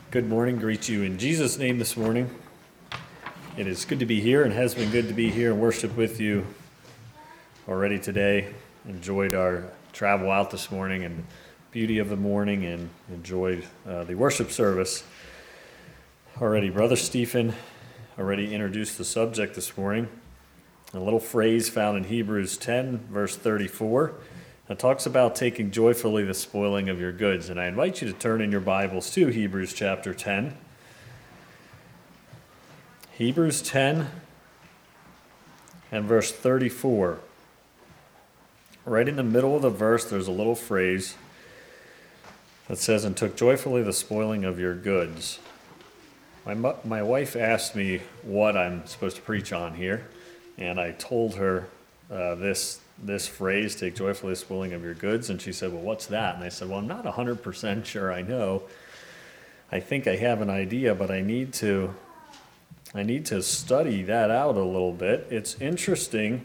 Good morning. Greet you in Jesus' name this morning. It is good to be here and has been good to be here and worship with you already today. Enjoyed our travel out this morning and beauty of the morning and enjoyed the worship service already. Brother Stephen already introduced the subject this morning. A little phrase found in Hebrews 10, verse 34. It talks about taking joyfully the spoiling of your goods. And I invite you to turn in your Bibles to Hebrews chapter 10. Hebrews 10 and verse 34. Right in the middle of the verse, there's a little phrase that says, "And took joyfully the spoiling of your goods." My wife asked me what I'm supposed to preach on here, and I told her this phrase, "take joyfully the spoiling of your goods," and she said, "Well, what's that?" And I said, "Well, I'm not 100% sure I know. I think I have an idea, but I need to study that out a little bit." It's interesting.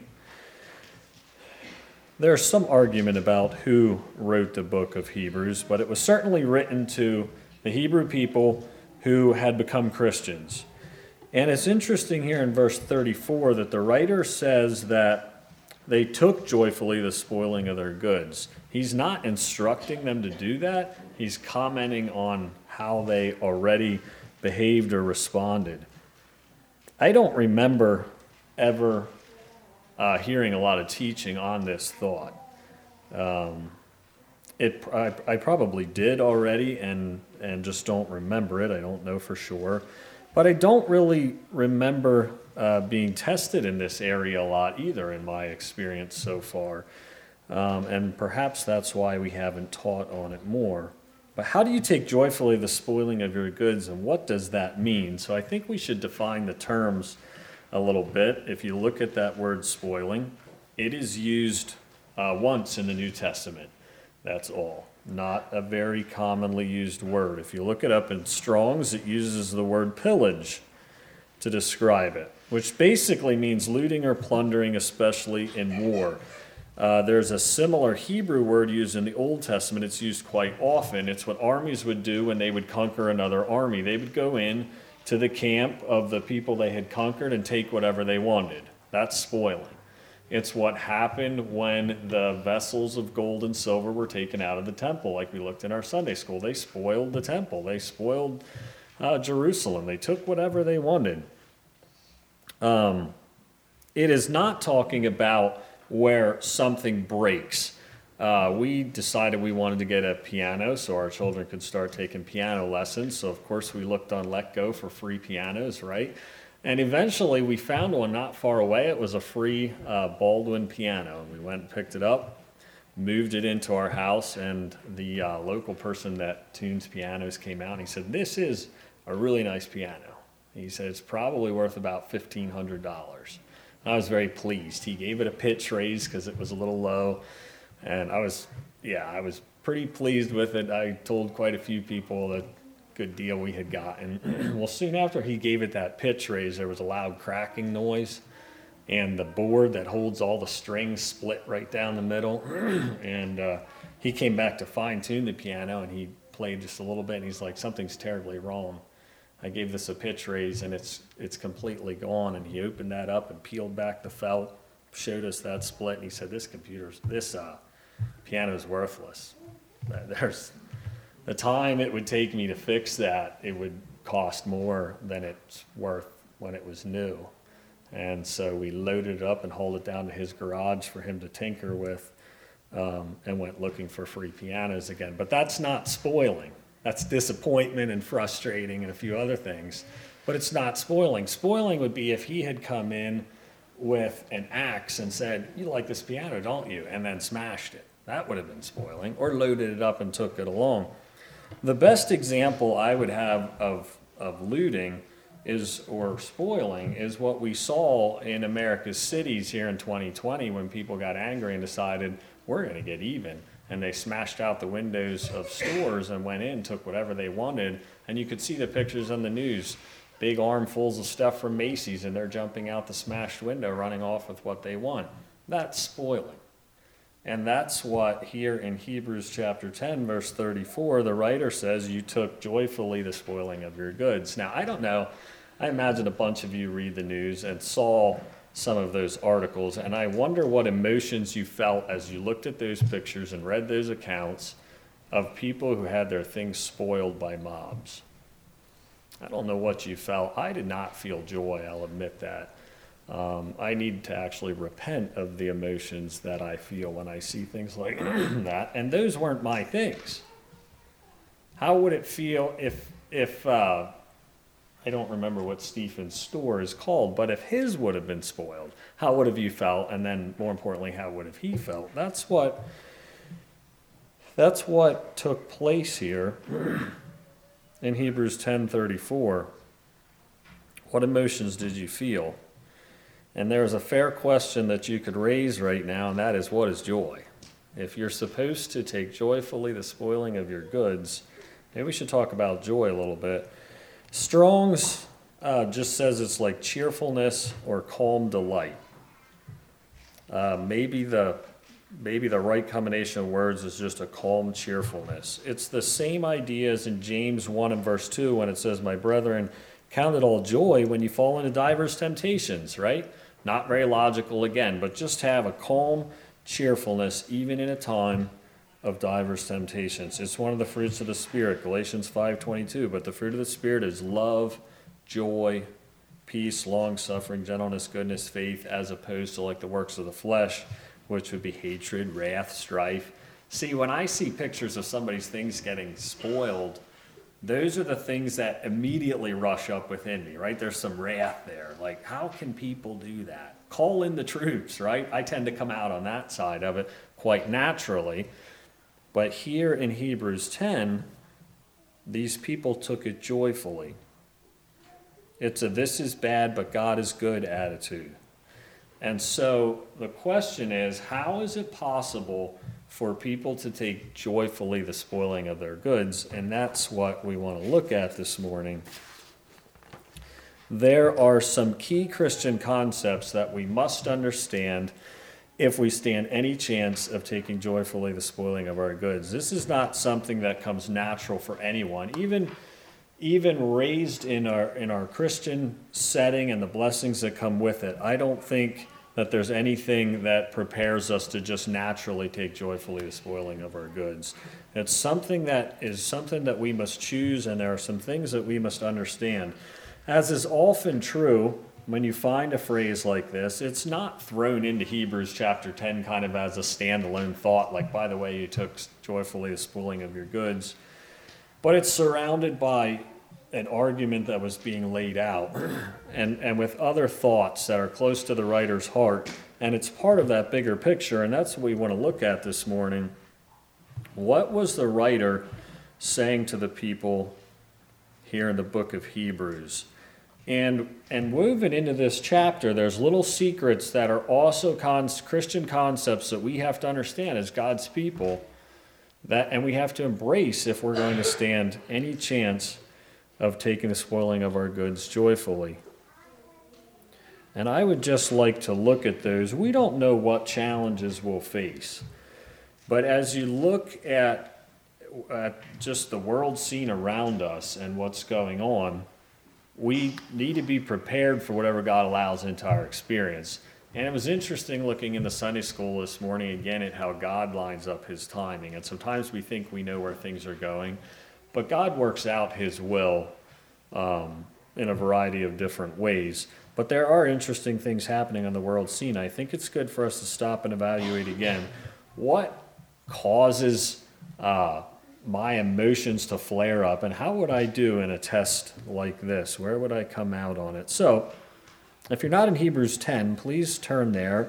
There's some argument about who wrote the book of Hebrews, but it was certainly written to the Hebrew people who had become Christians. And it's interesting here in verse 34 that the writer says that they took joyfully the spoiling of their goods. He's not instructing them to do that. He's commenting on how they already behaved or responded. I don't remember ever hearing a lot of teaching on this thought. I probably did already and just don't remember it. I don't know for sure. But I don't really remember being tested in this area a lot either in my experience so far. And perhaps that's why we haven't taught on it more. But how do you take joyfully the spoiling of your goods, and what does that mean? So I think we should define the terms a little bit. If you look at that word spoiling, it is used once in the New Testament. That's all. Not a very commonly used word. If you look it up in Strong's, it uses the word pillage to describe it, which basically means looting or plundering, especially in war. There's a similar Hebrew word used in the Old Testament. It's used quite often. It's what armies would do when they would conquer another army. They would go in to the camp of the people they had conquered and take whatever they wanted. That's spoiling. It's what happened when the vessels of gold and silver were taken out of the temple, like we looked in our Sunday school. They spoiled the temple. They spoiled Jerusalem. They took whatever they wanted. It is not talking about where something breaks. We decided we wanted to get a piano so our children could start taking piano lessons. So, of course, we looked on Let Go for free pianos, right? And eventually we found one not far away. It was a free Baldwin piano. We went and picked it up, moved it into our house, and the local person that tunes pianos came out and he said, "This is a really nice piano." He said, "It's probably worth about $1,500. I was very pleased. He gave it a pitch raise because it was a little low, and I was pretty pleased with it. I told quite a few people the good deal we had gotten. Well, soon after he gave it that pitch raise, there was a loud cracking noise, and the board that holds all the strings split right down the middle, and he came back to fine-tune the piano, and he played just a little bit, and he's like, "Something's terribly wrong. I gave this a pitch raise, and it's completely gone." And he opened that up and peeled back the felt, showed us that split, and he said, this piano is worthless. There's the time it would take me to fix that, it would cost more than it's worth when it was new. And so we loaded it up and hauled it down to his garage for him to tinker with, and went looking for free pianos again. But that's not spoiling. That's disappointment and frustrating and a few other things. But it's not spoiling. Spoiling would be if he had come in with an axe and said, "You like this piano, don't you?" and then smashed it. That would have been spoiling. Or loaded it up and took it along. The best example I would have of looting or spoiling is what we saw in America's cities here in 2020 when people got angry and decided, we're going to get even. And they smashed out the windows of stores and went in, took whatever they wanted. And you could see the pictures on the news, big armfuls of stuff from Macy's, and they're jumping out the smashed window, running off with what they want. That's spoiling. And that's what here in Hebrews chapter 10, verse 34, the writer says, you took joyfully the spoiling of your goods. Now, I don't know. I imagine a bunch of you read the news and saw some of those articles, and I wonder what emotions you felt as you looked at those pictures and read those accounts of people who had their things spoiled by mobs. I don't know what you felt. I did not feel joy, I'll admit that. I need to actually repent of the emotions that I feel when I see things like that, and those weren't my things. How would it feel if I don't remember what Stephen's store is called, but if his would have been spoiled, how would have you felt? And then, more importantly, how would have he felt? That's what took place here in Hebrews 10:34. What emotions did you feel? And there's a fair question that you could raise right now, and that is, what is joy? If you're supposed to take joyfully the spoiling of your goods, maybe we should talk about joy a little bit. Strong's just says it's like cheerfulness or calm delight. Maybe the right combination of words is just a calm cheerfulness. It's the same idea as in James 1 and verse 2 when it says, my brethren, count it all joy when you fall into diverse temptations, right? Not very logical again, but just have a calm cheerfulness even in a time of diverse temptations. It's one of the fruits of the Spirit, Galatians 5:22. But the fruit of the Spirit is love, joy, peace, long-suffering, gentleness, goodness, faith, as opposed to like the works of the flesh, which would be hatred, wrath, strife. See, when I see pictures of somebody's things getting spoiled, those are the things that immediately rush up within me, right? There's some wrath there. Like, how can people do that? Call in the troops, right? I tend to come out on that side of it quite naturally. But here in Hebrews 10, these people took it joyfully. It's a this is bad, but God is good attitude. And so the question is, how is it possible for people to take joyfully the spoiling of their goods? And that's what we want to look at this morning. There are some key Christian concepts that we must understand if we stand any chance of taking joyfully the spoiling of our goods. This is not something that comes natural for anyone, even raised in our Christian setting and the blessings that come with it. I don't think that there's anything that prepares us to just naturally take joyfully the spoiling of our goods. It's something that we must choose, and there are some things that we must understand. As is often true, when you find a phrase like this, it's not thrown into Hebrews chapter 10 kind of as a standalone thought, like, by the way, you took joyfully the spoiling of your goods. But it's surrounded by an argument that was being laid out and with other thoughts that are close to the writer's heart. And it's part of that bigger picture, and that's what we want to look at this morning. What was the writer saying to the people here in the book of Hebrews? And woven into this chapter, there's little secrets that are also Christian concepts that we have to understand as God's people, and we have to embrace if we're going to stand any chance of taking the spoiling of our goods joyfully. And I would just like to look at those. We don't know what challenges we'll face, but as you look at just the world scene around us and what's going on, we need to be prepared for whatever God allows into our experience. And it was interesting looking in the Sunday school this morning again at how God lines up his timing. And sometimes we think we know where things are going, but God works out his will in a variety of different ways. But there are interesting things happening on the world scene. I think it's good for us to stop and evaluate again what causes my emotions to flare up, and how would I do in a test like this? Where would I come out on it? So, if you're not in Hebrews 10, please turn there.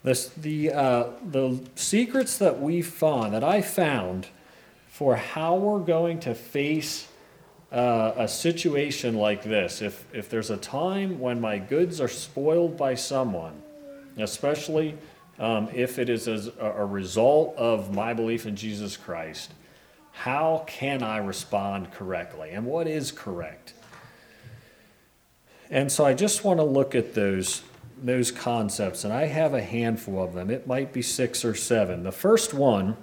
The secrets that I found for how we're going to face a situation like this, if there's a time when my goods are spoiled by someone, especially if it is as a result of my belief in Jesus Christ, how can I respond correctly? And what is correct? And so I just want to look at those those concepts, and I have a handful of them. It might be 6 or 7. The first one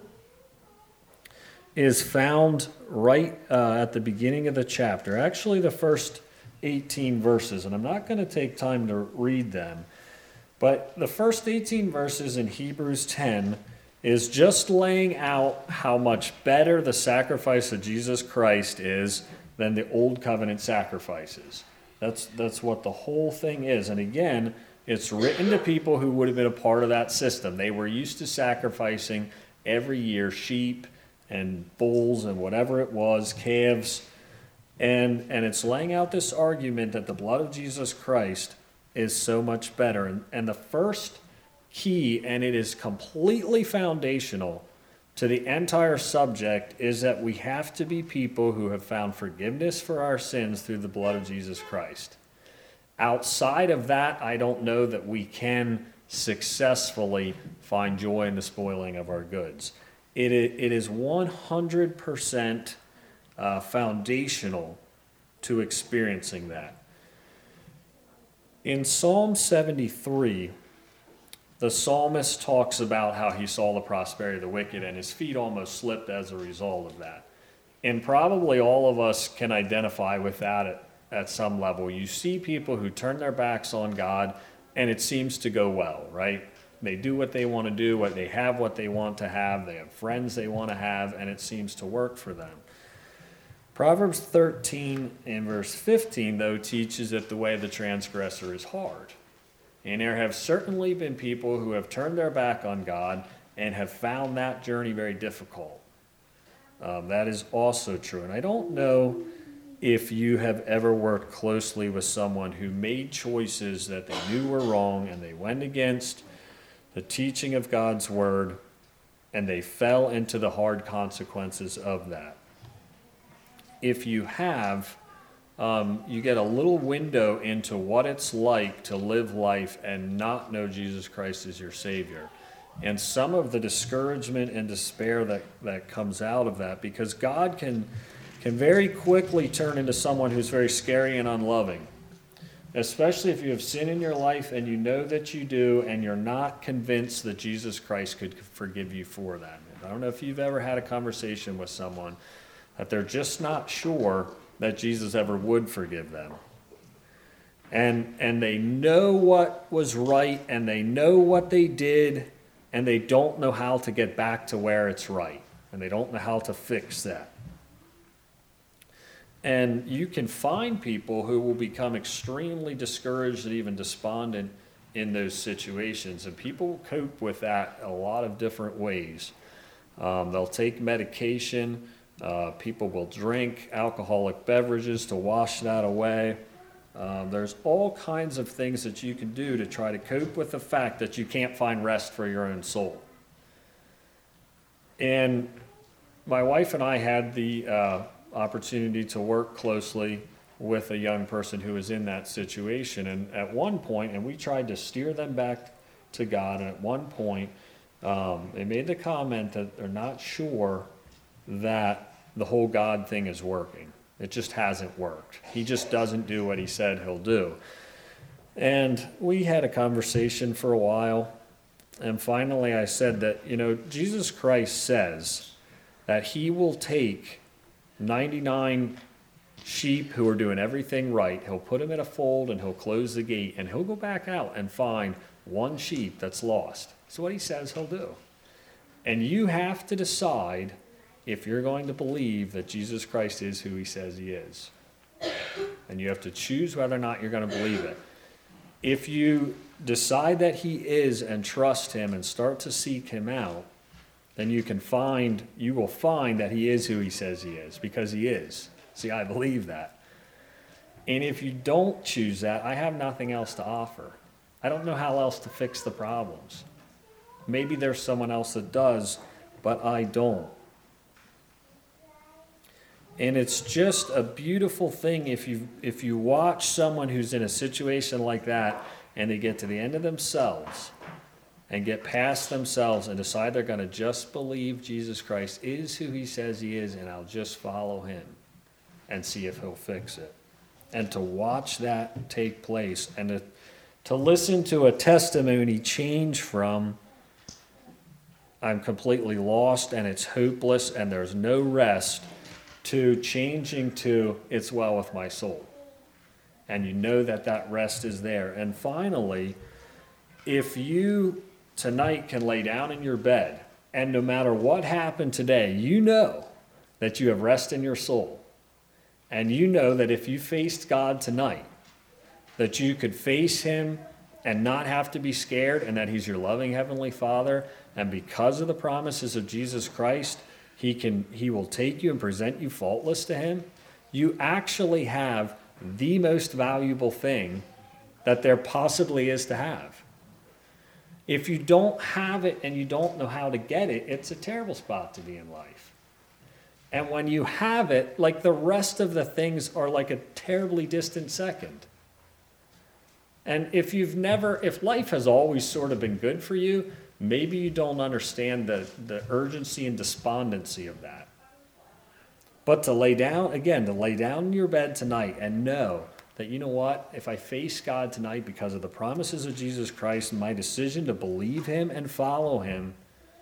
is found right at the beginning of the chapter, actually the first 18 verses, and I'm not going to take time to read them, but the first 18 verses in Hebrews 10 is just laying out how much better the sacrifice of Jesus Christ is than the old covenant sacrifices. That's what the whole thing is. And again, it's written to people who would have been a part of that system. They were used to sacrificing every year sheep and bulls and whatever it was, calves. And it's laying out this argument that the blood of Jesus Christ is so much better. And the first key, and it is completely foundational to the entire subject, is that we have to be people who have found forgiveness for our sins through the blood of Jesus Christ. Outside of that, I don't know that we can successfully find joy in the spoiling of our goods. It is 100% foundational to experiencing that. In Psalm 73, the psalmist talks about how he saw the prosperity of the wicked and his feet almost slipped as a result of that. And probably all of us can identify with that at some level. You see people who turn their backs on God and it seems to go well, right? They do what they want to do, what they want to have, they have friends they want to have, and it seems to work for them. Proverbs 13 and verse 15, though, teaches that the way of the transgressor is hard. And there have certainly been people who have turned their back on God and have found that journey very difficult. That is also true. And I don't know if you have ever worked closely with someone who made choices that they knew were wrong and they went against the teaching of God's word and they fell into the hard consequences of that. If you have, you get a little window into what it's like to live life and not know Jesus Christ as your Savior. And some of the discouragement and despair that comes out of that, because God can very quickly turn into someone who's very scary and unloving, especially if you have sin in your life and you know that you do and you're not convinced that Jesus Christ could forgive you for that. I don't know if you've ever had a conversation with someone that they're just not sure that Jesus ever would forgive them. And they know what was right and they know what they did and they don't know how to get back to where it's right. And they don't know how to fix that. And you can find people who will become extremely discouraged and even despondent in those situations. And people cope with that a lot of different ways. They'll take medication. People will drink alcoholic beverages to wash that away. There's all kinds of things that you can do to try to cope with the fact that you can't find rest for your own soul. And my wife and I had the opportunity to work closely with a young person who was in that situation. And at one point, and we tried to steer them back to God, and at one point, they made the comment that they're not sure that the whole God thing is working. It just hasn't worked. He just doesn't do what he said he'll do. And we had a conversation for a while, and finally I said that, Jesus Christ says that he will take 99 sheep who are doing everything right, he'll put them in a fold and he'll close the gate, and he'll go back out and find one sheep that's lost. That's what he says he'll do. And you have to decide if you're going to believe that Jesus Christ is who he says he is. And you have to choose whether or not you're going to believe it. If you decide that he is and trust him and start to seek him out, then you will find that he is who he says he is, because he is. See, I believe that. And if you don't choose that, I have nothing else to offer. I don't know how else to fix the problems. Maybe there's someone else that does, but I don't. And it's just a beautiful thing if you watch someone who's in a situation like that and they get to the end of themselves and get past themselves and decide they're going to just believe Jesus Christ is who he says he is, and I'll just follow him and see if he'll fix it. And to watch that take place and to listen to a testimony change from I'm completely lost and it's hopeless and there's no rest, to changing to it's well with my soul. And you know that that rest is there. And finally, if you tonight can lay down in your bed, and no matter what happened today, you know that you have rest in your soul. And you know that if you faced God tonight, that you could face him and not have to be scared, and that he's your loving Heavenly Father. And because of the promises of Jesus Christ, he will take you and present you faultless to him. You actually have the most valuable thing that there possibly is to have. If you don't have it and you don't know how to get it, it's a terrible spot to be in life. And when you have it, like the rest of the things are like a terribly distant second. And if life has always sort of been good for you, maybe you don't understand the urgency and despondency of that. But to lay down in your bed tonight and know that, you know what, if I face God tonight because of the promises of Jesus Christ and my decision to believe him and follow him,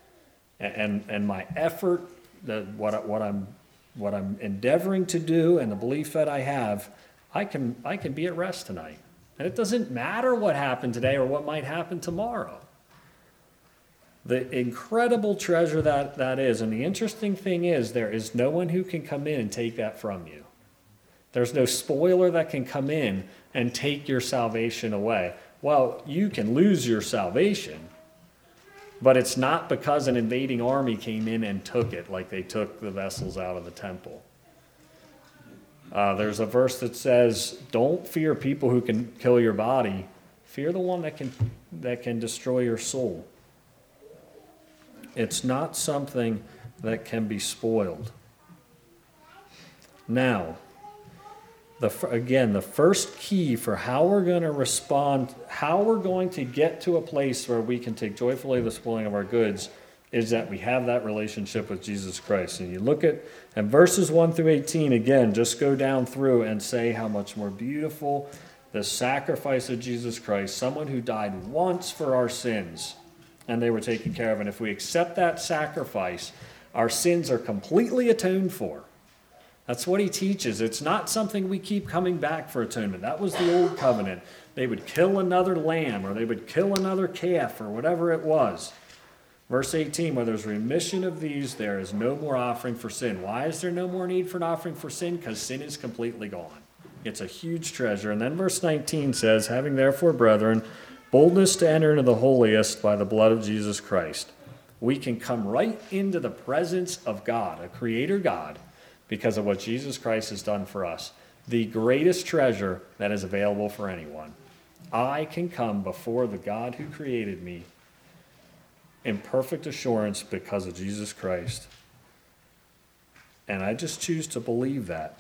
and my effort, what I'm endeavoring to do and the belief that I have, I can be at rest tonight. And it doesn't matter what happened today or what might happen tomorrow. The incredible treasure that is, and the interesting thing is, there is no one who can come in and take that from you. There's no spoiler that can come in and take your salvation away. Well, you can lose your salvation, but it's not because an invading army came in and took it like they took the vessels out of the temple. There's a verse that says, don't fear people who can kill your body. Fear the one that can destroy your soul. It's not something that can be spoiled. Now, the first key for how we're going to respond, how we're going to get to a place where we can take joyfully the spoiling of our goods, is that we have that relationship with Jesus Christ. And you look at verses 1 through 18, again, just go down through and say how much more beautiful the sacrifice of Jesus Christ, someone who died once for our sins, and they were taken care of. And if we accept that sacrifice, our sins are completely atoned for. That's what he teaches. It's not something we keep coming back for atonement. That was the old covenant. They would kill another lamb, or they would kill another calf, or whatever it was. Verse 18, where there's remission of these, there is no more offering for sin. Why is there no more need for an offering for sin? Because sin is completely gone. It's a huge treasure. And then verse 19 says, having therefore, brethren, boldness to enter into the holiest by the blood of Jesus Christ. We can come right into the presence of God, a creator God, because of what Jesus Christ has done for us. The greatest treasure that is available for anyone. I can come before the God who created me in perfect assurance because of Jesus Christ. And I just choose to believe that.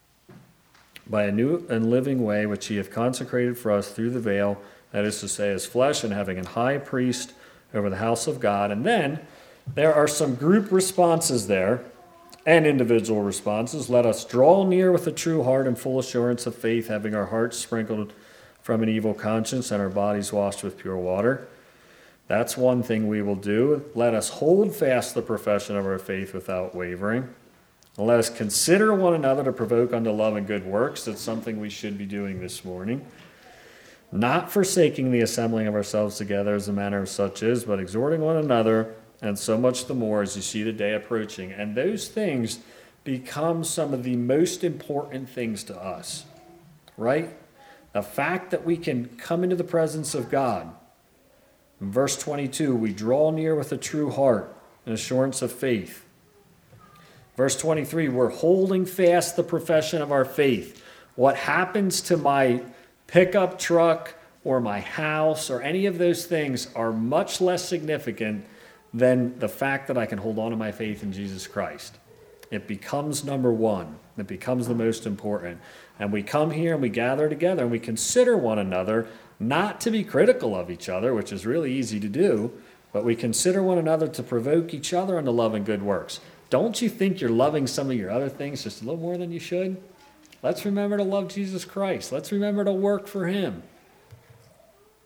By a new and living way which he hath consecrated for us through the veil, that is to say, his flesh, and having a high priest over the house of God. And then there are some group responses there and individual responses. Let us draw near with a true heart and full assurance of faith, having our hearts sprinkled from an evil conscience and our bodies washed with pure water. That's one thing we will do. Let us hold fast the profession of our faith without wavering. And let us consider one another to provoke unto love and good works. That's something we should be doing this morning. Not forsaking the assembling of ourselves together as the manner of such is, but exhorting one another, and so much the more as you see the day approaching. And those things become some of the most important things to us, right? The fact that we can come into the presence of God. In verse 22, we draw near with a true heart and assurance of faith. Verse 23, we're holding fast the profession of our faith. What happens to my pickup truck or my house or any of those things are much less significant than the fact that I can hold on to my faith in Jesus Christ. It becomes number one. It becomes the most important. And we come here and we gather together and we consider one another, not to be critical of each other, which is really easy to do, but we consider one another to provoke each other unto love and good works. Don't you think you're loving some of your other things just a little more than you should? Let's remember to love Jesus Christ. Let's remember to work for him.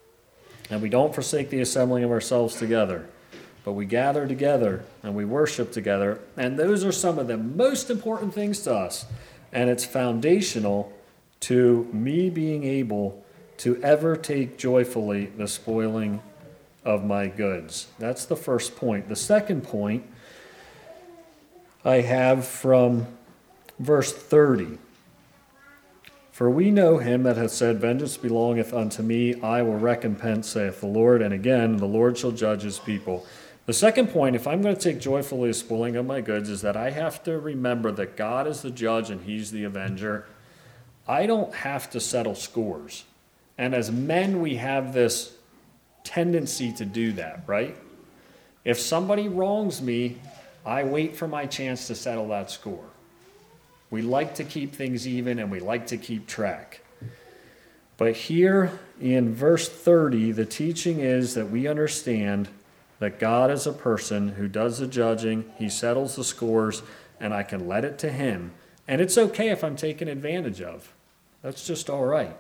And we don't forsake the assembling of ourselves together, but we gather together and we worship together. And those are some of the most important things to us. And it's foundational to me being able to ever take joyfully the spoiling of my goods. That's the first point. The second point I have from verse 30. For we know him that hath said, Vengeance belongeth unto me, I will recompense, saith the Lord. And again, the Lord shall judge his people. The second point, if I'm going to take joyfully the spoiling of my goods, is that I have to remember that God is the judge and he's the avenger. I don't have to settle scores. And as men, we have this tendency to do that, right? If somebody wrongs me, I wait for my chance to settle that score. We like to keep things even and we like to keep track. But here in verse 30, the teaching is that we understand that God is a person who does the judging, he settles the scores, and I can let it to him. And it's okay if I'm taken advantage of. That's just all right.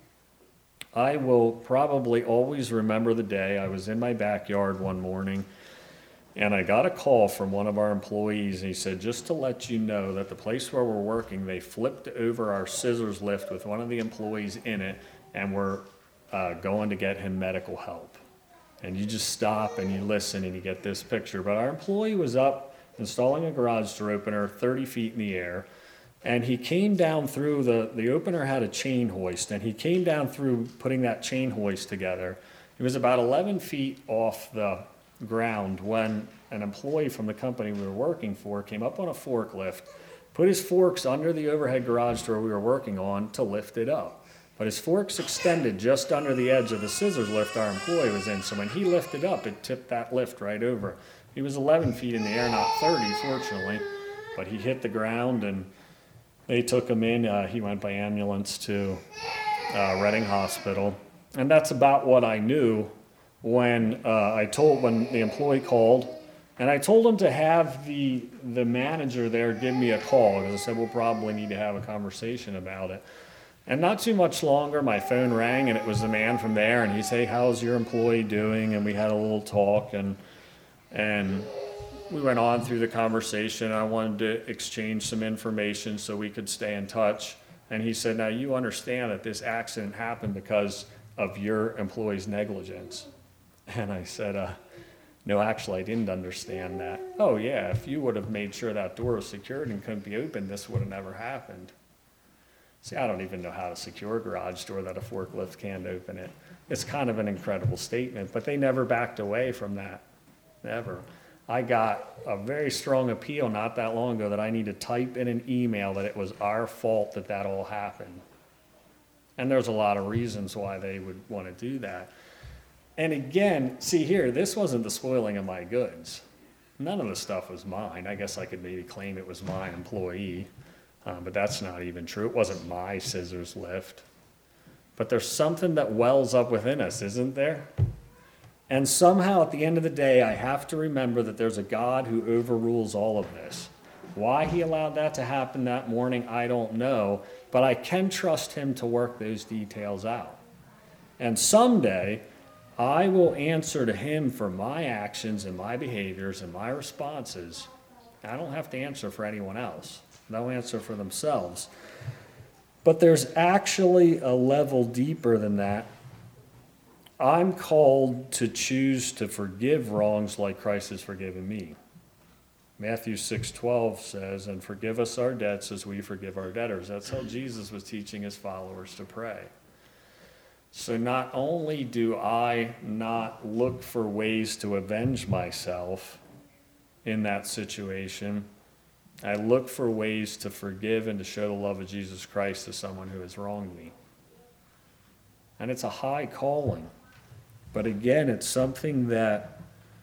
I will probably always remember the day I was in my backyard one morning and I got a call from one of our employees. And he said, just to let you know that the place where we're working, they flipped over our scissors lift with one of the employees in it, and we're going to get him medical help. And you just stop and you listen and you get this picture. But our employee was up installing a garage door opener 30 feet in the air. And he came down through, the opener had a chain hoist, and he came down through putting that chain hoist together. It was about 11 feet off the ground when an employee from the company we were working for came up on a forklift, put his forks under the overhead garage door we were working on to lift it up. But his forks extended just under the edge of the scissors lift our employee was in, so when he lifted up, it tipped that lift right over. He was 11 feet in the air, not 30, fortunately, but he hit the ground, and they took him in. He went by ambulance to Reading Hospital. And that's about what I knew when the employee called. And I told him to have the manager there give me a call, because I said, we'll probably need to have a conversation about it. And not too much longer, my phone rang, and it was the man from there. And he said, hey, how's your employee doing? And we had a little talk, and we went on through the conversation. I wanted to exchange some information so we could stay in touch. And he said, now you understand that this accident happened because of your employee's negligence. And I said, no, actually, I didn't understand that. Oh, yeah, if you would have made sure that door was secured and couldn't be opened, this would have never happened. See, I don't even know how to secure a garage door that a forklift can't open it. It's kind of an incredible statement, but they never backed away from that, never. I got a very strong appeal not that long ago that I need to type in an email that it was our fault that all happened. And there's a lot of reasons why they would want to do that. And again, see here, this wasn't the spoiling of my goods. None of the stuff was mine. I guess I could maybe claim it was my employee, but that's not even true. It wasn't my scissors lift. But there's something that wells up within us, isn't there? And somehow at the end of the day, I have to remember that there's a God who overrules all of this. Why he allowed that to happen that morning, I don't know, but I can trust him to work those details out. And someday, I will answer to him for my actions and my behaviors and my responses. I don't have to answer for anyone else. They'll answer for themselves. But there's actually a level deeper than that. I'm called to choose to forgive wrongs like Christ has forgiven me. Matthew 6:12 says, and forgive us our debts as we forgive our debtors. That's how Jesus was teaching his followers to pray. So not only do I not look for ways to avenge myself in that situation, I look for ways to forgive and to show the love of Jesus Christ to someone who has wronged me. And it's a high calling. But again, it's something that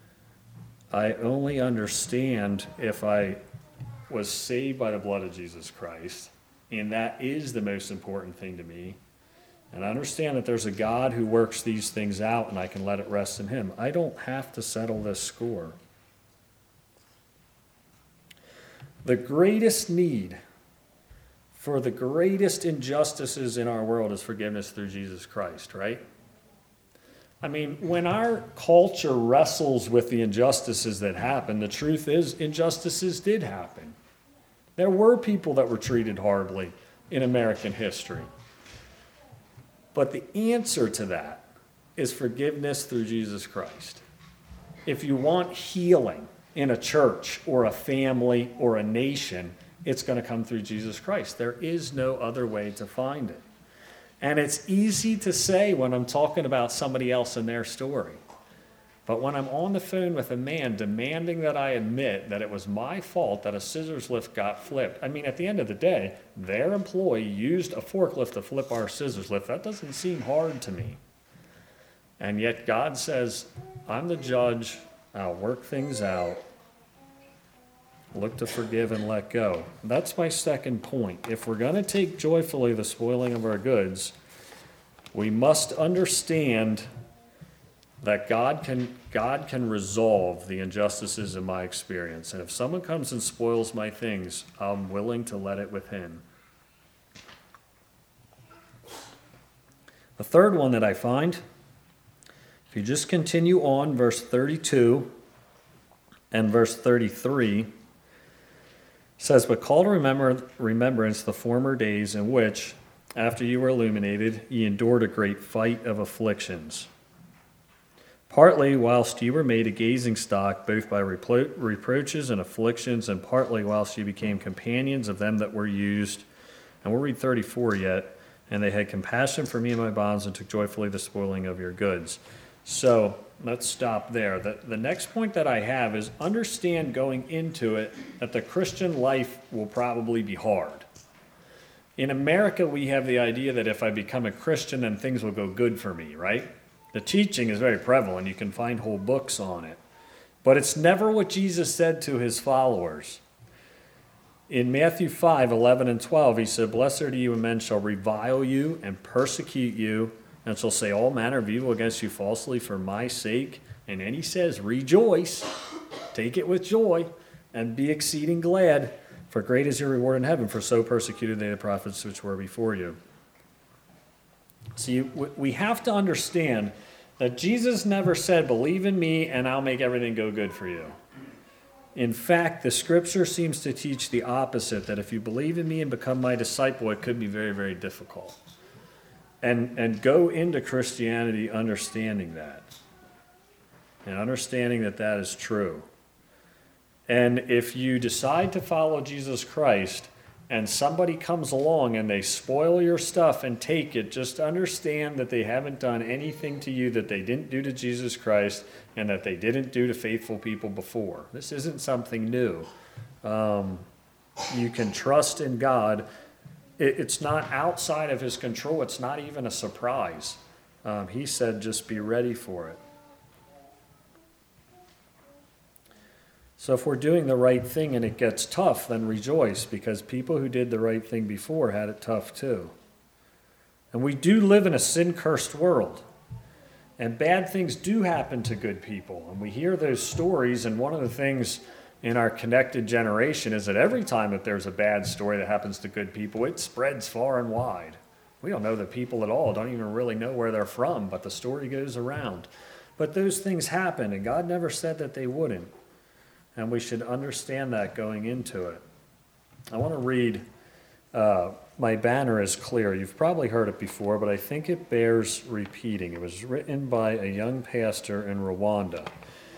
I only understand if I was saved by the blood of Jesus Christ, and that is the most important thing to me. And I understand that there's a God who works these things out, and I can let it rest in him. I don't have to settle this score. The greatest need for the greatest injustices in our world is forgiveness through Jesus Christ, right? I mean, when our culture wrestles with the injustices that happen, the truth is injustices did happen. There were people that were treated horribly in American history. But the answer to that is forgiveness through Jesus Christ. If you want healing in a church or a family or a nation, it's going to come through Jesus Christ. There is no other way to find it. And it's easy to say when I'm talking about somebody else and their story. But when I'm on the phone with a man demanding that I admit that it was my fault that a scissors lift got flipped, I mean, at the end of the day, their employee used a forklift to flip our scissors lift. That doesn't seem hard to me. And yet God says, I'm the judge. I'll work things out. Look to forgive and let go. That's my second point. If we're going to take joyfully the spoiling of our goods, we must understand that God can resolve the injustices in my experience. And if someone comes and spoils my things, I'm willing to let it with him. The third one that I find, if you just continue on verse 32 and verse 33, says, but call to remembrance the former days in which, after you were illuminated, ye endured a great fight of afflictions. Partly whilst ye were made a gazing stock, both by reproaches and afflictions, and partly whilst ye became companions of them that were used. And we'll read 34 yet. And they had compassion for me and my bonds, and took joyfully the spoiling of your goods. So let's stop there. The next point that I have is understand going into it that the Christian life will probably be hard. In America, we have the idea that if I become a Christian, then things will go good for me, right? The teaching is very prevalent. You can find whole books on it. But it's never what Jesus said to his followers. In Matthew 5, 11 and 12, he said, blessed are you when men shall revile you and persecute you, and shall say all manner of evil against you falsely for my sake. And then he says, rejoice, take it with joy, and be exceeding glad, for great is your reward in heaven, for so persecuted they the prophets which were before you. See, we have to understand that Jesus never said, believe in me and I'll make everything go good for you. In fact, the scripture seems to teach the opposite, that if you believe in me and become my disciple, it could be very, very difficult. And go into Christianity understanding that. And understanding that that is true. And if you decide to follow Jesus Christ, and somebody comes along and they spoil your stuff and take it, just understand that they haven't done anything to you that they didn't do to Jesus Christ and that they didn't do to faithful people before. This isn't something new. You can trust in God. It's not outside of his control. It's not even a surprise. He said just be ready for it. So if we're doing the right thing and it gets tough, then rejoice, because people who did the right thing before had it tough too. And we do live in a sin-cursed world. And bad things do happen to good people. And we hear those stories, and one of the things in our connected generation is that every time that there's a bad story that happens to good people, it spreads far and wide. We don't know the people at all, don't even really know where they're from, but the story goes around. But those things happen, and God never said that they wouldn't. And we should understand that going into it. I want to read, my banner is clear. You've probably heard it before, but I think it bears repeating. It was written by a young pastor in Rwanda.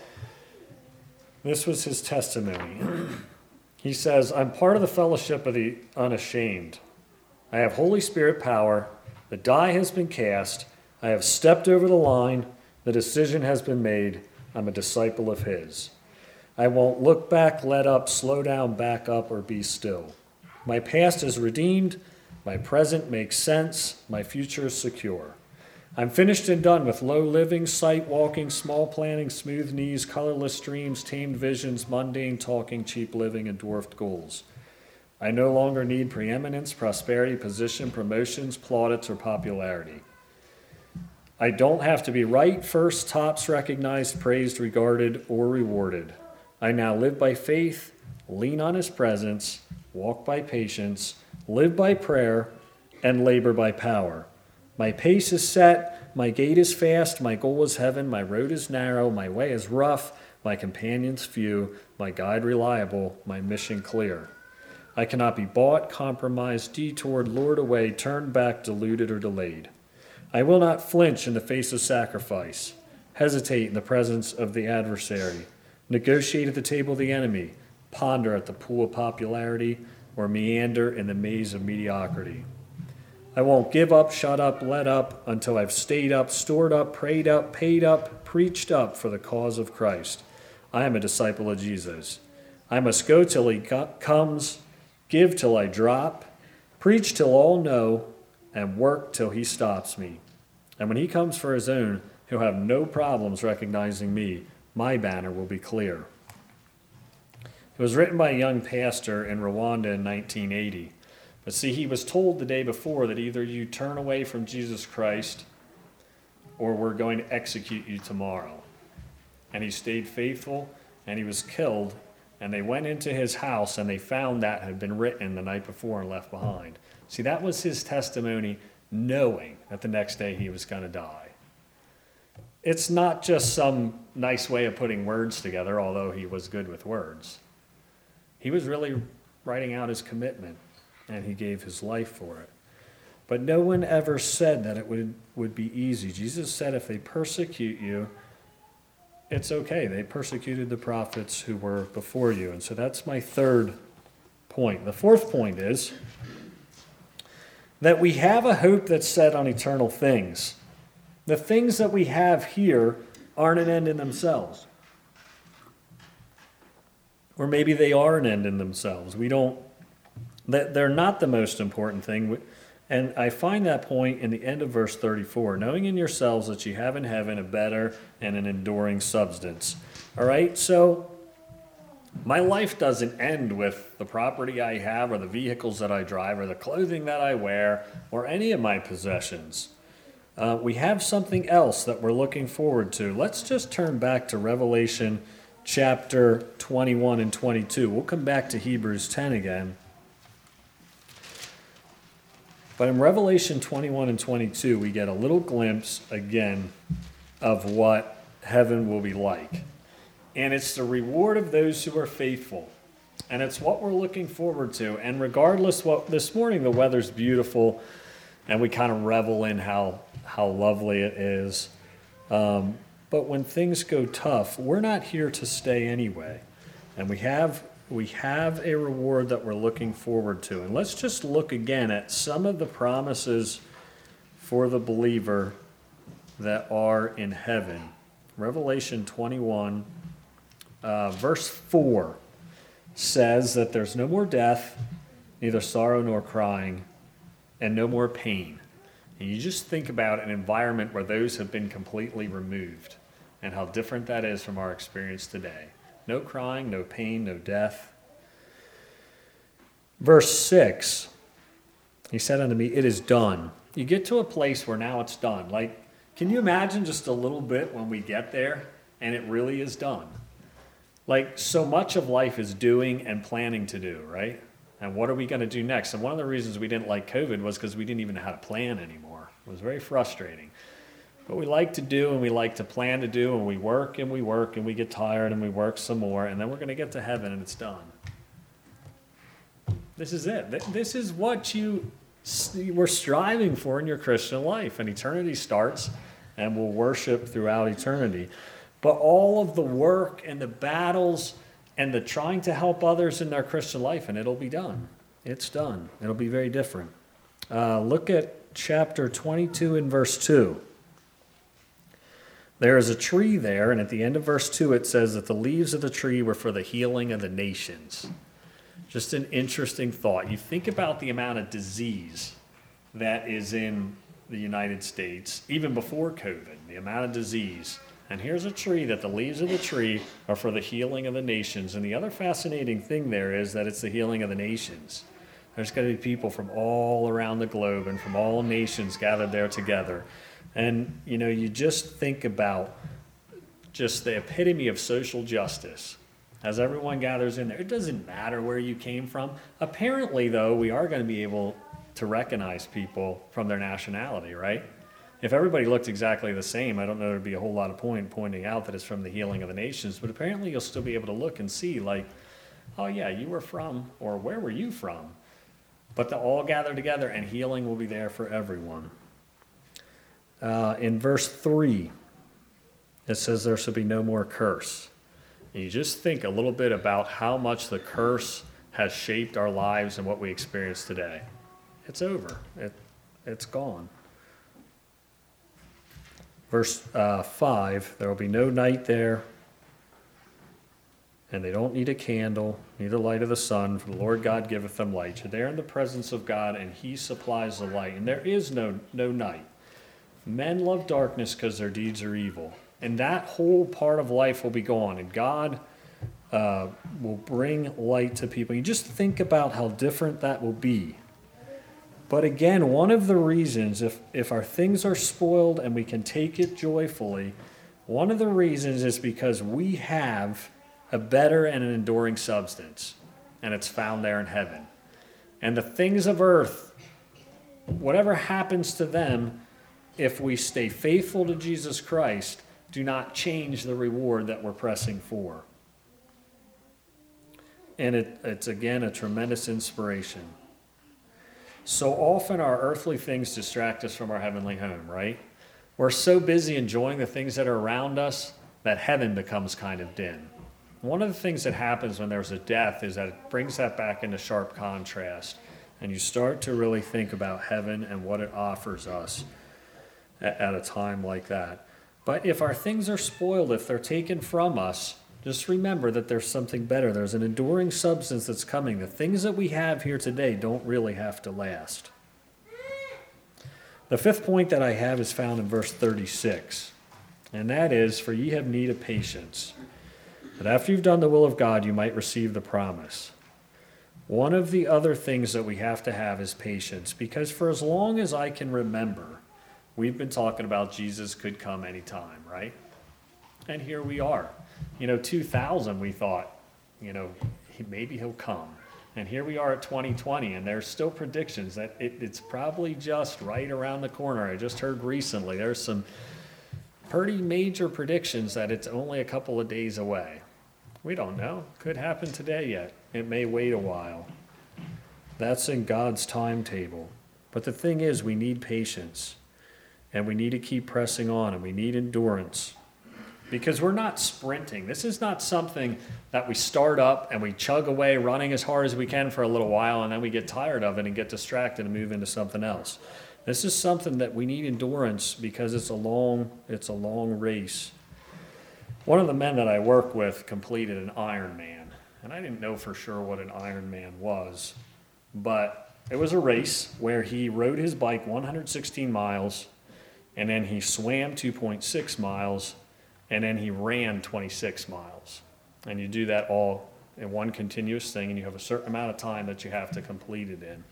This was his testimony. He says, I'm part of the fellowship of the unashamed. I have Holy Spirit power. The die has been cast. I have stepped over the line. The decision has been made. I'm a disciple of his. I won't look back, let up, slow down, back up, or be still. My past is redeemed. My present makes sense. My future is secure. I'm finished and done with low living, sight walking, small planning, smooth knees, colorless dreams, tamed visions, mundane talking, cheap living, and dwarfed goals. I no longer need preeminence, prosperity, position, promotions, plaudits, or popularity. I don't have to be right, first, tops, recognized, praised, regarded, or rewarded. I now live by faith, lean on his presence, walk by patience, live by prayer, and labor by power. My pace is set, My gait is fast, my goal is heaven, my road is narrow, my way is rough, my companions few, my guide reliable, my mission clear. I cannot be bought, compromised, detoured, lured away, turned back, deluded, or delayed. I will not flinch in the face of sacrifice, hesitate in the presence of the adversary, negotiate at the table of the enemy, ponder at the pool of popularity, or meander in the maze of mediocrity. I won't give up, shut up, let up until I've stayed up, stored up, prayed up, paid up, preached up for the cause of Christ. I am a disciple of Jesus. I must go till he comes, give till I drop, preach till all know, and work till he stops me. And when he comes for his own, he'll have no problems recognizing me. My banner will be clear. It was written by a young pastor in Rwanda in 1980. But see, he was told the day before that either you turn away from Jesus Christ or we're going to execute you tomorrow. And he stayed faithful, and he was killed, and they went into his house, and they found that had been written the night before and left behind. See, that was his testimony, knowing that the next day he was going to die. It's not just some nice way of putting words together, although he was good with words. He was really writing out his commitment, and he gave his life for it. But no one ever said that it would be easy. Jesus said if they persecute you, it's okay. They persecuted the prophets who were before you. And so that's my third point. The fourth point is that we have a hope that's set on eternal things. The things that we have here aren't an end in themselves. Or maybe they are an end in themselves. They're not the most important thing. And I find that point in the end of verse 34, knowing in yourselves that you have in heaven a better and an enduring substance. All right, so my life doesn't end with the property I have or the vehicles that I drive or the clothing that I wear or any of my possessions. We have something else that we're looking forward to. Let's just turn back to Revelation chapter 21 and 22. We'll come back to Hebrews 10 again. But in Revelation 21 and 22, we get a little glimpse again of what heaven will be like. And it's the reward of those who are faithful. And it's what we're looking forward to. And regardless this morning the weather's beautiful, and we kind of revel in how lovely it is. But when things go tough, we're not here to stay anyway. And we have a reward that we're looking forward to. And let's just look again at some of the promises for the believer that are in heaven. Revelation 21, verse 4 says that there's no more death, neither sorrow nor crying, and no more pain. And you just think about an environment where those have been completely removed and how different that is from our experience today. No crying, no pain, no death. Verse 6, he said unto me, it is done. You get to a place where now it's done. Like, can you imagine just a little bit when we get there and it really is done? Like, so much of life is doing and planning to do, right? And what are we going to do next? And one of the reasons we didn't like COVID was because we didn't even know how to plan anymore. It was very frustrating. But we like to do and we like to plan to do, and we work and we work and we get tired and we work some more, and then we're going to get to heaven and it's done. This is it. This is what you were striving for in your Christian life. And eternity starts and we'll worship throughout eternity. But all of the work and the battles and the trying to help others in their Christian life, and it'll be done. It's done. It'll be very different. Look at chapter 22 and verse 2. There is a tree there, and at the end of verse 2 it says that the leaves of the tree were for the healing of the nations. Just an interesting thought. You think about the amount of disease that is in the United States, even before COVID, the amount of disease. And here's a tree that the leaves of the tree are for the healing of the nations. And the other fascinating thing there is that it's the healing of the nations. There's going to be people from all around the globe and from all nations gathered there together. And, you just think about just the epitome of social justice as everyone gathers in there. It doesn't matter where you came from. Apparently, though, we are going to be able to recognize people from their nationality, right? If everybody looked exactly the same, I don't know there'd be a whole lot of point pointing out that it's from the healing of the nations, but apparently you'll still be able to look and see like, oh yeah, you were from, or where were you from? But they'll all gather together and healing will be there for everyone. In verse 3, it says there shall be no more curse. And you just think a little bit about how much the curse has shaped our lives and what we experience today. It's over. It's gone. Verse 5, there will be no night there, and they don't need a candle, neither light of the sun, for the Lord God giveth them light. So they're in the presence of God, and he supplies the light. And there is no night. Men love darkness because their deeds are evil. And that whole part of life will be gone, and God will bring light to people. You just think about how different that will be. But again, one of the reasons, if our things are spoiled and we can take it joyfully, one of the reasons is because we have a better and an enduring substance, and it's found there in heaven. And the things of earth, whatever happens to them, if we stay faithful to Jesus Christ, do not change the reward that we're pressing for. And it's again a tremendous inspiration. So often our earthly things distract us from our heavenly home, right? We're so busy enjoying the things that are around us that heaven becomes kind of dim. One of the things that happens when there's a death is that it brings that back into sharp contrast, and you start to really think about heaven and what it offers us at a time like that. But if our things are spoiled, if they're taken from us, just remember that there's something better. There's an enduring substance that's coming. The things that we have here today don't really have to last. The fifth point that I have is found in verse 36, and that is, for ye have need of patience, that after you've done the will of God, you might receive the promise. One of the other things that we have to have is patience, because for as long as I can remember, we've been talking about Jesus could come anytime, right? And here we are. 2000, we thought, maybe he'll come. And here we are at 2020, and there's still predictions that it's probably just right around the corner. I just heard recently there's some pretty major predictions that it's only a couple of days away. We don't know. Could happen today yet. It may wait a while. That's in God's timetable. But the thing is, we need patience, and we need to keep pressing on, and we need endurance. Because we're not sprinting. This is not something that we start up and we chug away running as hard as we can for a little while, and then we get tired of it and get distracted and move into something else. This is something that we need endurance because it's a long race. One of the men that I work with completed an Ironman, and I didn't know for sure what an Ironman was, but it was a race where he rode his bike 116 miles, and then he swam 2.6 miles, and then he ran 26 miles. And you do that all in one continuous thing, and you have a certain amount of time that you have to complete it in.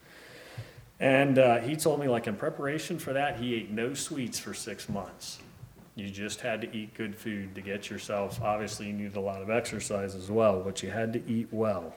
And he told me, in preparation for that, he ate no sweets for 6 months. You just had to eat good food to get yourself, obviously you needed a lot of exercise as well, but you had to eat well.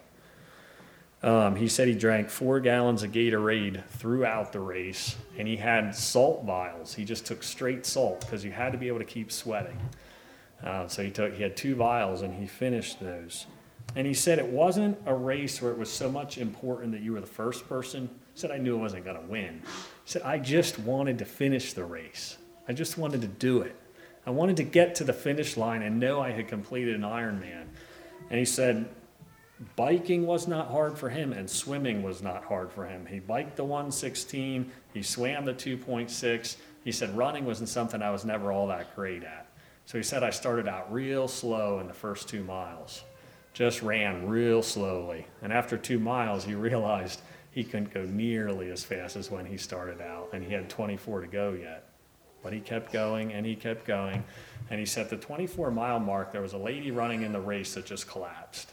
He said he drank 4 gallons of Gatorade throughout the race, and he had salt vials. He just took straight salt because you had to be able to keep sweating. So he had 2 vials, and he finished those. And he said it wasn't a race where it was so much important that you were the first person. He said, I knew I wasn't going to win. He said, I just wanted to finish the race. I just wanted to do it. I wanted to get to the finish line and know I had completed an Ironman. And he said, biking was not hard for him, and swimming was not hard for him. He biked the 116, he swam the 2.6. He said running wasn't something I was never all that great at. So he said I started out real slow in the first 2 miles. Just ran real slowly. And after 2 miles, he realized he couldn't go nearly as fast as when he started out, and he had 24 to go yet. But he kept going, and he kept going. And he said at the 24-mile mark, there was a lady running in the race that just collapsed.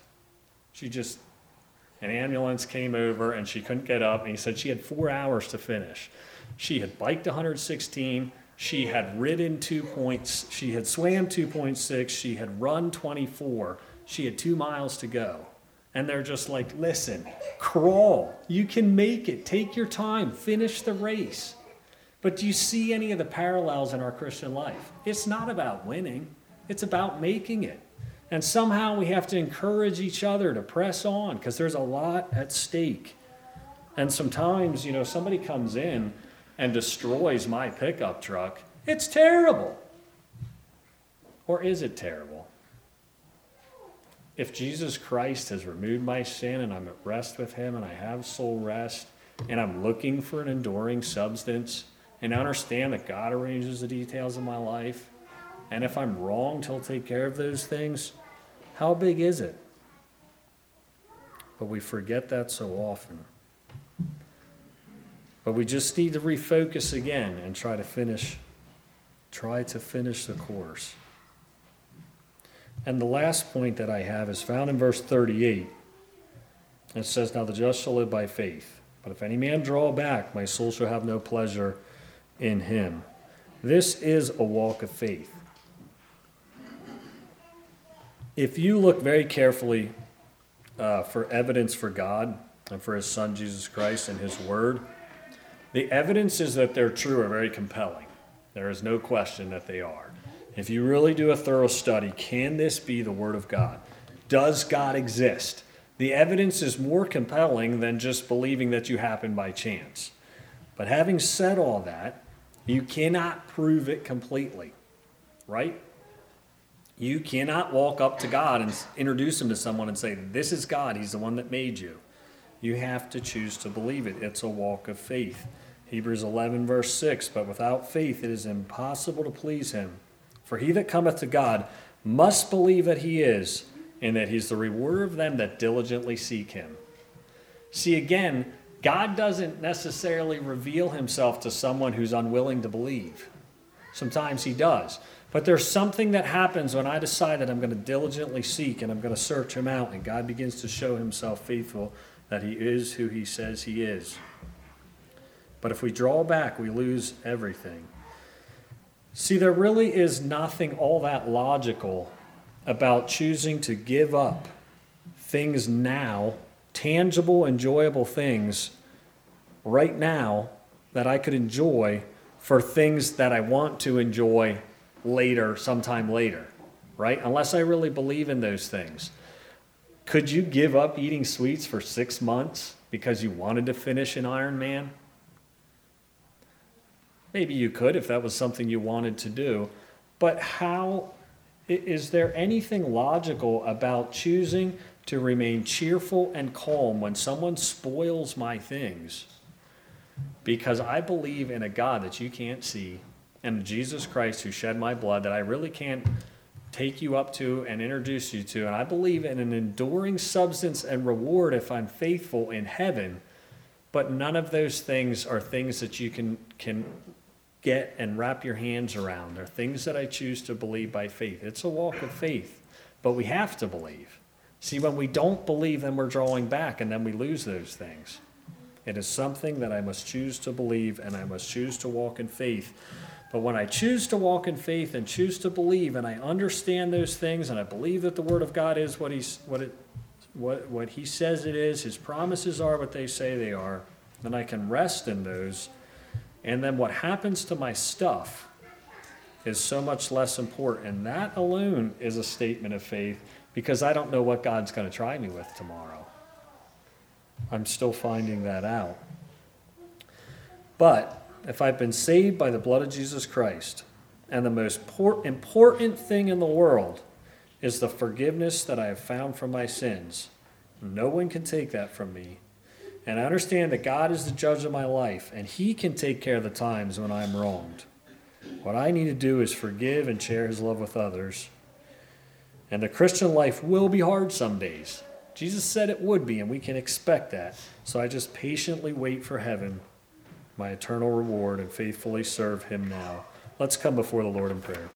An ambulance came over, and she couldn't get up, and he said she had 4 hours to finish. She had biked 116, she had ridden 2 points, she had swam 2.6, she had run 24, she had 2 miles to go. And they're just like, listen, crawl, you can make it, take your time, finish the race. But do you see any of the parallels in our Christian life? It's not about winning. It's about making it. And somehow we have to encourage each other to press on because there's a lot at stake. And sometimes, somebody comes in and destroys my pickup truck. It's terrible. Or is it terrible? If Jesus Christ has removed my sin and I'm at rest with him and I have soul rest and I'm looking for an enduring substance and I understand that God arranges the details of my life, and if I'm wrong, he'll take care of those things, how big is it? But we forget that so often. But we just need to refocus again and try to finish the course. And the last point that I have is found in verse 38. It says, "Now the just shall live by faith. But if any man draw back, my soul shall have no pleasure in him." This is a walk of faith. If you look very carefully for evidence for God and for his Son, Jesus Christ, and his Word, the evidences that they're true are very compelling. There is no question that they are. If you really do a thorough study, can this be the Word of God? Does God exist? The evidence is more compelling than just believing that you happen by chance. But having said all that, you cannot prove it completely, right? You cannot walk up to God and introduce him to someone and say, "This is God, he's the one that made you." You have to choose to believe it. It's a walk of faith. Hebrews 11, verse 6, "But without faith it is impossible to please him. For he that cometh to God must believe that he is, and that he's the rewarder of them that diligently seek him." See, again, God doesn't necessarily reveal himself to someone who's unwilling to believe. Sometimes he does. But there's something that happens when I decide that I'm going to diligently seek and I'm going to search him out, and God begins to show himself faithful, that he is who he says he is. But if we draw back, we lose everything. See, there really is nothing all that logical about choosing to give up things now, tangible, enjoyable things right now that I could enjoy for things that I want to enjoy later, sometime later, right? Unless I really believe in those things. Could you give up eating sweets for 6 months because you wanted to finish an Ironman? Maybe you could if that was something you wanted to do. But how is there anything logical about choosing to remain cheerful and calm when someone spoils my things? Because I believe in a God that you can't see, and Jesus Christ who shed my blood that I really can't take you up to and introduce you to. And I believe in an enduring substance and reward if I'm faithful in heaven. But none of those things are things that you can get and wrap your hands around. They're things that I choose to believe by faith. It's a walk of faith, but we have to believe. See, when we don't believe, then we're drawing back, and then we lose those things. It is something that I must choose to believe, and I must choose to walk in faith. But when I choose to walk in faith and choose to believe, and I understand those things, and I believe that the Word of God is what He says it is, His promises are what they say they are, then I can rest in those. And then what happens to my stuff is so much less important. And that alone is a statement of faith, because I don't know what God's going to try me with tomorrow. I'm still finding that out. But if I've been saved by the blood of Jesus Christ, and the most important thing in the world is the forgiveness that I have found from my sins, no one can take that from me. And I understand that God is the judge of my life, and He can take care of the times when I'm wronged. What I need to do is forgive and share His love with others. And the Christian life will be hard some days. Jesus said it would be, and we can expect that. So I just patiently wait for heaven, my eternal reward, and faithfully serve Him now. Let's come before the Lord in prayer.